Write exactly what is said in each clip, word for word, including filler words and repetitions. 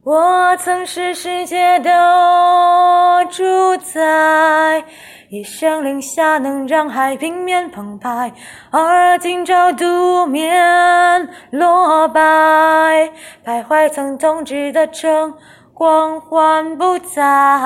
我曾是世界的主宰，一声令下能让海平面澎湃，而今朝独面落败，徘徊曾统治的城，光环不再。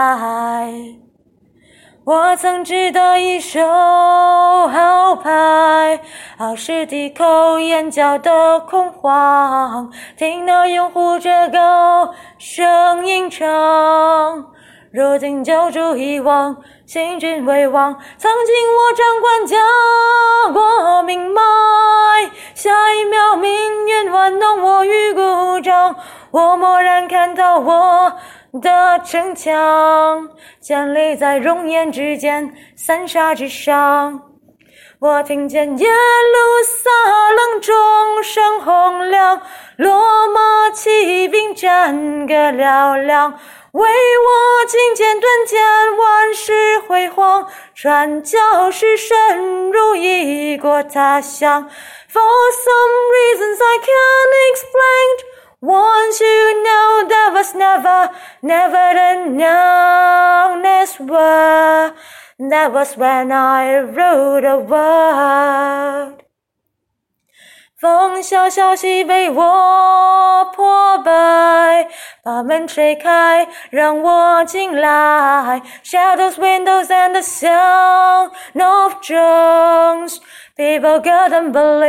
我曾只得一手好牌，傲视敌口眼角的恐慌，听到拥护者高声吟唱，如今救主遗忘，新君为王，曾经我掌管家国命脉，下一秒命运玩弄我于股掌，我蓦然看到我的城墙建立在熔岩之间，三沙之上。我听见耶路撒冷钟声洪亮，罗马骑兵战歌嘹亮，为我金剑盾剑万世辉煌，传教士深入异国他乡。 For some reasons I can't explain, once you know there was never, never the nowness were. That was when I wrote a word. 风萧萧息被我破败，把门吹开，让我进来。Shadows, windows, and the sound of drums. People couldn't believe